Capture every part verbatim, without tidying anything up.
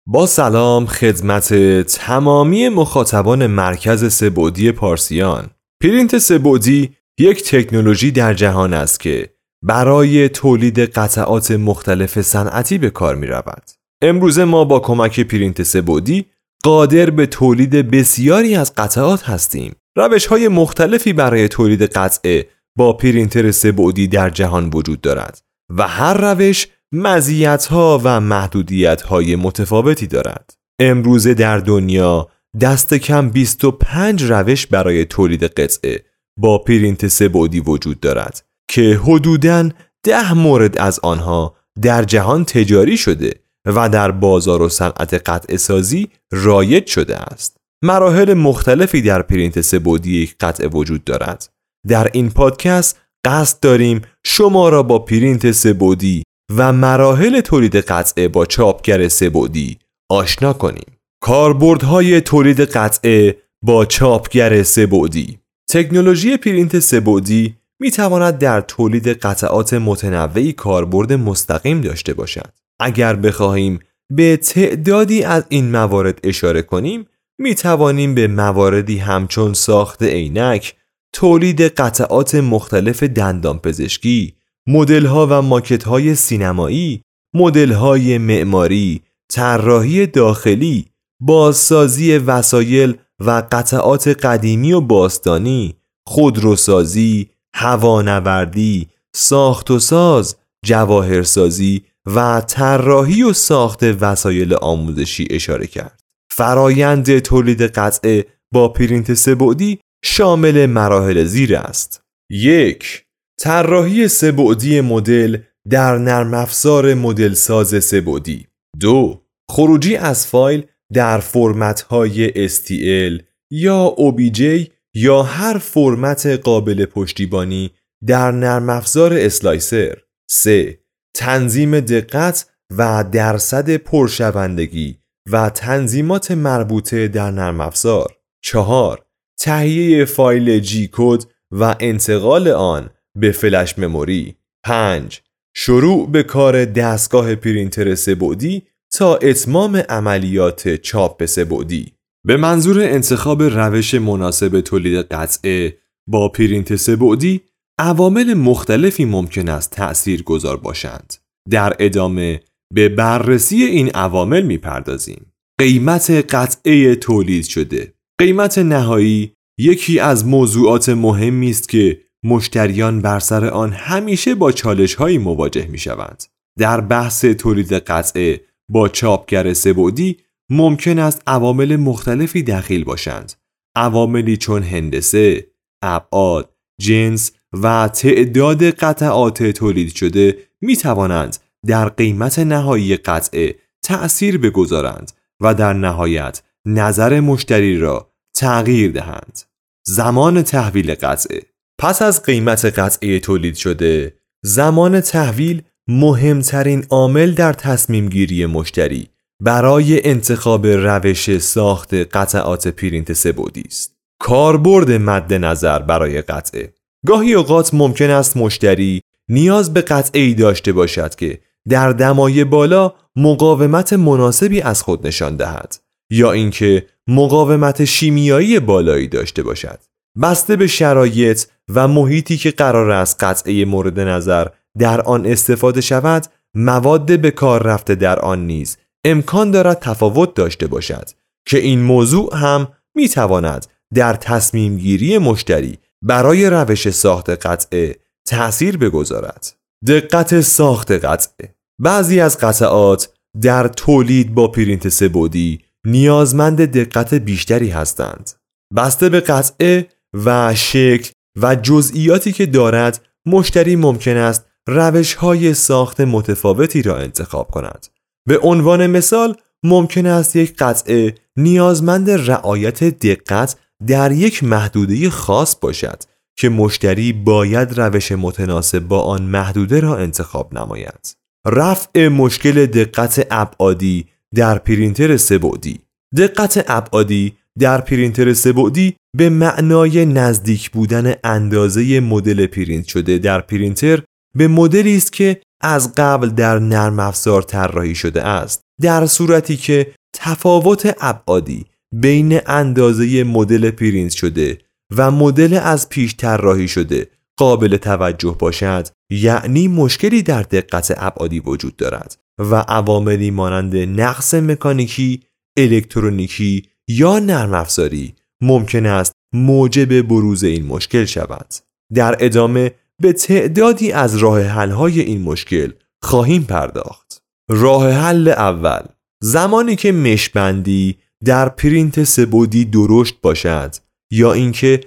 با سلام خدمت تمامی مخاطبان مرکز سه‌بعدی پارسیان. پرینت سه‌بعدی یک تکنولوژی در جهان است که برای تولید قطعات مختلف صنعتی به کار می رود. امروزه ما با کمک پرینت سه‌بعدی قادر به تولید بسیاری از قطعات هستیم. روش‌های مختلفی برای تولید قطعه با پرینتر سه‌بعدی در جهان وجود دارد و هر روش مزیت‌ها و محدودیت‌های متفاوتی دارد. امروزه در دنیا دست کم بیست و پنج روش برای تولید قطعه با پرینت سه‌بعدی وجود دارد که حدوداً ده مورد از آنها در جهان تجاری شده و در بازار و صنعت قطعه سازی رایج شده است. مراحل مختلفی در پرینت سه‌بعدی یک قطعه وجود دارد. در این پادکست قصد داریم شما را با پرینت سه‌بعدی و مراحل تولید قطعه با چاپگر سه‌بعدی آشنا کنیم. کاربردهای تولید قطعه با چاپگر سه‌بعدی. تکنولوژی پرینت سه‌بعدی می تواند در تولید قطعات متنوعی کاربرد مستقیم داشته باشد. اگر بخواهیم به تعدادی از این موارد اشاره کنیم، می توانیم به مواردی همچون ساخت عینک، تولید قطعات مختلف دندانپزشکی، مدل‌ها و ماکت‌های سینمایی، مدل‌های معماری، طراحی داخلی، بازسازی وسایل و قطعات قدیمی و باستانی، خودروسازی، هوانوردی، ساخت و ساز، جواهرسازی و طراحی و ساخت وسایل آموزشی اشاره کرد. فرایند تولید قطعه با پرینت سه‌بعدی شامل مراحل زیر است. یک. طراحی سه‌بعدی مدل در نرم افزار مدل ساز سه‌بعدی. دو. خروجی از فایل در فرمت‌های اس تی ال یا او بی جی یا هر فرمت قابل پشتیبانی در نرم افزار اسلایسر. سه. تنظیم دقت و درصد پرشوندگی و تنظیمات مربوطه در نرم افزار. چهار. تهیه فایل جی کد و انتقال آن به فلش مموری. پنج. شروع به کار دستگاه پرینتر سه‌بعدی تا اتمام عملیات چاپ سه‌بعدی. به منظور انتخاب روش مناسب تولید قطعه با پرینت سه‌بعدی عوامل مختلفی ممکن است تأثیر گذار باشند. در ادامه به بررسی این عوامل می‌پردازیم. قیمت قطعه تولید شده. قیمت نهایی یکی از موضوعات مهمی است که مشتریان بر سر آن همیشه با چالش‌هایی مواجه می‌شوند. در بحث تولید قطعه با چاپگر سه‌بعدی ممکن است عوامل مختلفی دخیل باشند. عواملی چون هندسه، ابعاد، جنس و تعداد قطعات تولید شده می‌توانند در قیمت نهایی قطعه تأثیر بگذارند و در نهایت نظر مشتری را تغییر دهند. زمان تحویل قطعه. پس از قیمت قطعه تولید شده، زمان تحویل مهمترین عامل در تصمیم گیری مشتری برای انتخاب روش ساخت قطعات پرینت سه‌بعدی است. کاربرد مد نظر برای قطعه. گاهی اوقات ممکن است مشتری نیاز به قطعه‌ای داشته باشد که در دمای بالا مقاومت مناسبی از خود نشان دهد یا اینکه مقاومت شیمیایی بالایی داشته باشد. بسته به شرایط و محیطی که قرار است قطعه مورد نظر در آن استفاده شود، مواد به کار رفته در آن نیز امکان دارد تفاوت داشته باشد که این موضوع هم می تواند در تصمیم گیری مشتری برای روش ساخت قطعه تأثیر بگذارد. دقت ساخت قطعه. بعضی از قطعات در تولید با پرینت سه‌بعدی نیازمند دقت بیشتری هستند. بسته به قطعه و شکل و جزئیاتی که دارد، مشتری ممکن است روش‌های ساخت متفاوتی را انتخاب کند. به عنوان مثال، ممکن است یک قطعه نیازمند رعایت دقت در یک محدوده خاص باشد که مشتری باید روش متناسب با آن محدوده را انتخاب نماید. رفع مشکل دقت ابعادی در پرینتر سه‌بعدی. دقت ابعادی در پرینتر سه‌بعدی به معنای نزدیک بودن اندازه مدل پرینت شده در پرینتر به مدلی است که از قبل در نرم افزار طراحی شده است، در صورتی که تفاوت ابعادی بین اندازه مدل پرینت شده و مدل از پیش طراحی شده قابل توجه باشد، یعنی مشکلی در دقت ابعادی وجود دارد و عواملی مانند نقص مکانیکی، الکترونیکی یا نرم افزاری ممکن است موجب بروز این مشکل شود. در ادامه به تعدادی از راه حل‌های این مشکل خواهیم پرداخت. راه حل اول، زمانی که مش‌بندی در پرینت سه‌بعدی درشت باشد یا اینکه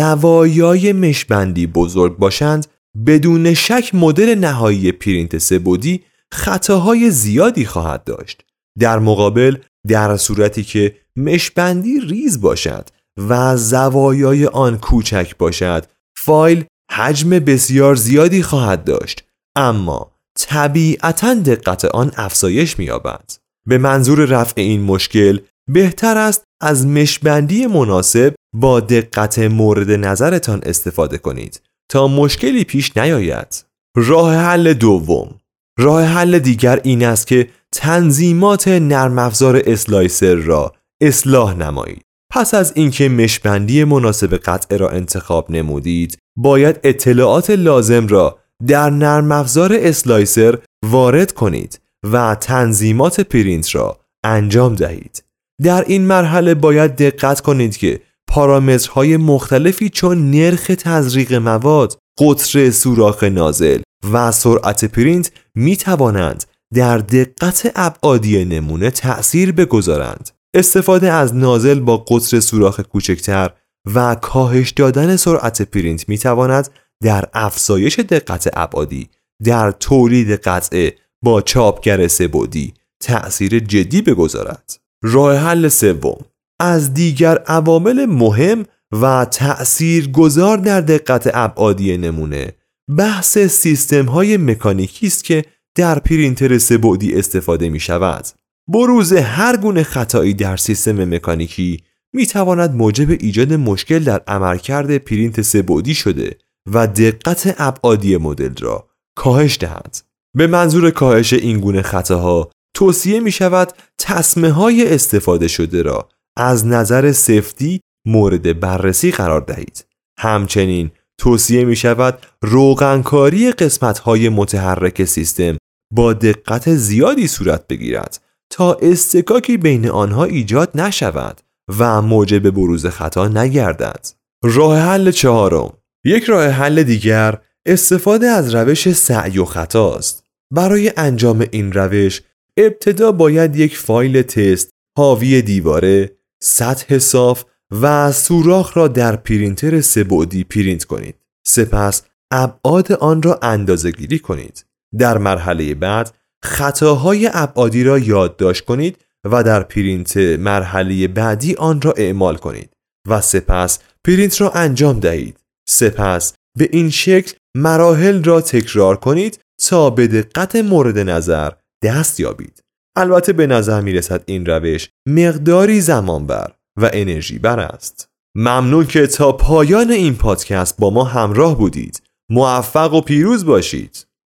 زوایای مش‌بندی بزرگ باشند، بدون شک مدل نهایی پرینت سه‌بعدی خطاهای زیادی خواهد داشت. در مقابل، در صورتی که مش‌بندی ریز باشد و زوایای آن کوچک باشد، فایل حجم بسیار زیادی خواهد داشت، اما طبیعتاً دقت آن افزایش می‌یابد. به منظور رفع این مشکل بهتر است از مش‌بندی مناسب با دقت مورد نظرتان استفاده کنید تا مشکلی پیش نیاید. راه حل دوم، راه حل دیگر این است که تنظیمات نرم افزار اسلایسر را اصلاح نمایید. پس از اینکه مش‌بندی مناسب قطعه را انتخاب نمودید، باید اطلاعات لازم را در نرم افزار اسلایسر وارد کنید و تنظیمات پرینت را انجام دهید. در این مرحله باید دقت کنید که پارامترهای مختلفی چون نرخ تزریق مواد، قطر سوراخ نازل و سرعت پرینت می توانند در دقت ابعادی نمونه تأثیر بگذارند. استفاده از نازل با قطر سوراخ کوچکتر و کاهش دادن سرعت پرینت می تواند در افزایش دقت ابعادی در تولید قطعه با چاپگر سه‌بعدی تأثیر جدی بگذارد. راه حل سوم، از دیگر عوامل مهم و تأثیرگذار در دقت ابعادی نمونه بحث سیستم‌های مکانیکی است که در پرینتر سه‌بعدی استفاده می شود. بروز هر گونه خطایی در سیستم مکانیکی می تواند موجب ایجاد مشکل در عملکرد پرینت سه‌بعدی شده و دقت ابعادی مدل را کاهش دهد. به منظور کاهش این گونه خطاها توصیه می شود تسمه های استفاده شده را از نظر سفتی مورد بررسی قرار دهید. همچنین توصیه می شود روغنکاری قسمت های متحرک سیستم با دقت زیادی صورت بگیرد تا اصطکاکی بین آنها ایجاد نشود و موجب بروز خطا نگردد. راه حل چهارم، یک راه حل دیگر استفاده از روش سعی و خطا است. برای انجام این روش ابتدا باید یک فایل تست حاوی دیواره، سطح صاف و سوراخ را در پرینتر سه‌بعدی پرینت کنید. سپس ابعاد آن را اندازه‌گیری کنید. در مرحله بعد خطاهای ابعادی را یادداشت کنید و در پرینت مرحله بعدی آن را اعمال کنید و سپس پرینت را انجام دهید. سپس به این شکل مراحل را تکرار کنید تا به دقت مورد نظر دست یابید. البته به نظر می رسد این روش مقداری زمان بر و انرژی بر است. ممنون که تا پایان این پادکست با ما همراه بودید. موفق و پیروز باشید.